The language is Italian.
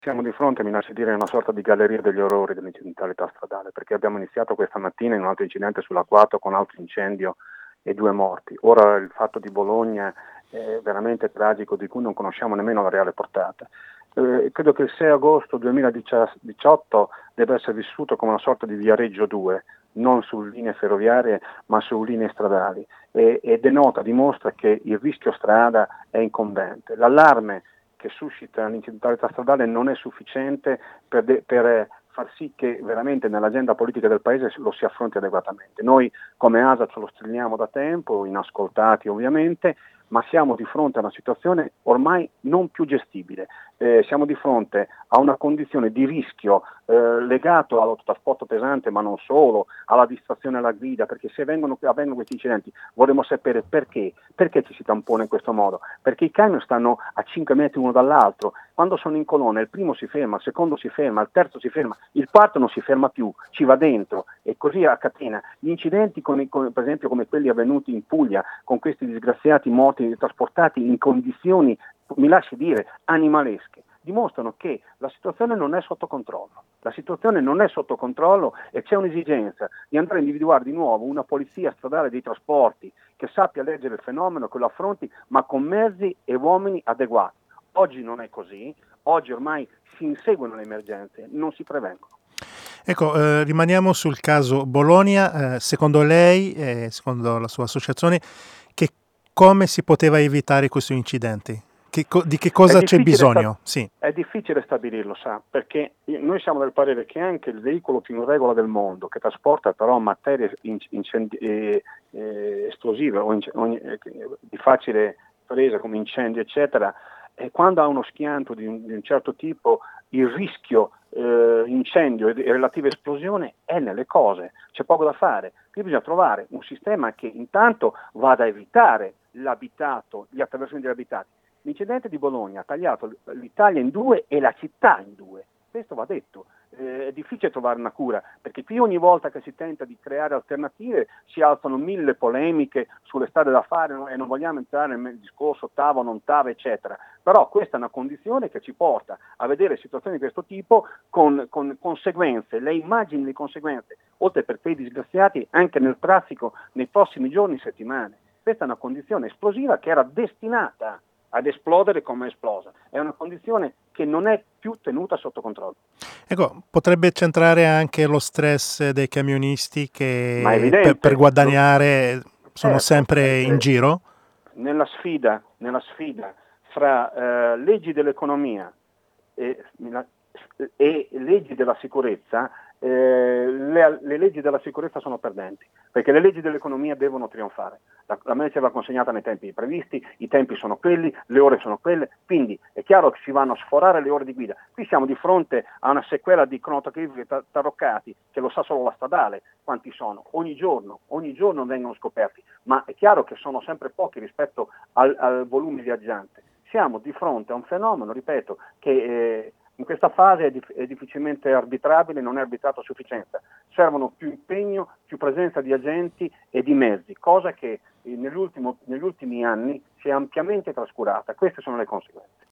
Siamo di fronte, mi lasci dire, a una sorta di galleria degli orrori dell'incidentalità stradale, perché abbiamo iniziato questa mattina in un altro incidente sulla 4 con altro incendio e 2 morti. Ora il fatto di Bologna è veramente tragico, di cui non conosciamo nemmeno la reale portata. Credo che il 6 agosto 2018 deve essere vissuto come una sorta di Viareggio 2, non su linee ferroviarie ma su linee stradali, e dimostra che il rischio strada è incombente. L'allarme che suscita l'incidentalità stradale non è sufficiente per far sì che veramente nell'agenda politica del Paese lo si affronti adeguatamente. Noi come ASA ce lo strilliamo da tempo, inascoltati ovviamente, ma siamo di fronte a una situazione ormai non più gestibile. Siamo di fronte a una condizione di rischio legato all'autotrasporto pesante, ma non solo, alla distrazione alla guida, perché se avvengono questi incidenti vorremmo sapere perché ci si tampona in questo modo, perché i camion stanno a 5 metri uno dall'altro, quando sono in colonna il primo si ferma, il secondo si ferma, il terzo si ferma, il quarto non si ferma più, ci va dentro e così a catena. Gli incidenti per esempio come quelli avvenuti in Puglia con questi disgraziati morti trasportati in condizioni, mi lasci dire, animalesche, dimostrano che la situazione non è sotto controllo. La situazione non è sotto controllo e c'è un'esigenza di andare a individuare di nuovo una polizia stradale dei trasporti che sappia leggere il fenomeno, che lo affronti, ma con mezzi e uomini adeguati. Oggi non è così, oggi ormai si inseguono le emergenze, non si prevengono. Ecco, rimaniamo sul caso Bologna. Secondo lei, secondo la sua associazione, come si poteva evitare questi incidenti? Di che cosa c'è bisogno? Sì. È difficile stabilirlo, sa, perché noi siamo del parere che anche il veicolo più in regola del mondo, che trasporta però materie esplosive di facile presa come incendi, eccetera, quando ha uno schianto di un certo tipo, il rischio incendio e relativa esplosione è nelle cose, c'è poco da fare. Qui bisogna trovare un sistema che intanto vada a evitare l'abitato, gli attraversamenti degli abitati. L'incidente di Bologna ha tagliato l'Italia in due e la città in due, questo va detto. È difficile trovare una cura, perché qui ogni volta che si tenta di creare alternative si alzano 1000 polemiche sulle strade da fare, no? E non vogliamo entrare nel discorso TAV o non TAV, eccetera. Però questa è una condizione che ci porta a vedere situazioni di questo tipo con conseguenze, le immagini di conseguenze, oltre per quei disgraziati anche nel traffico nei prossimi giorni e settimane. Questa è una condizione esplosiva che era destinata ad esplodere come è esplosa. È una condizione che non è più tenuta sotto controllo. Ecco, potrebbe centrare anche lo stress dei camionisti Ma è che per evidente, guadagnare sono certo, sempre in giro? nella sfida fra leggi dell'economia e, e leggi della sicurezza, le leggi della sicurezza sono perdenti, perché le leggi dell'economia devono trionfare. La merce va consegnata nei tempi previsti, i tempi sono quelli, le ore sono quelle, quindi è chiaro che si vanno a sforare le ore di guida. Qui siamo di fronte a una sequela di cronotachigrafи taroccati, che lo sa solo la stradale quanti sono, ogni giorno vengono scoperti, ma è chiaro che sono sempre pochi rispetto al volume viaggiante. Siamo di fronte a un fenomeno, ripeto, che in questa fase è difficilmente arbitrabile, non è arbitrato a sufficienza. Servono più impegno, più presenza di agenti e di mezzi, cosa che negli ultimi anni si è ampiamente trascurata. Queste sono le conseguenze.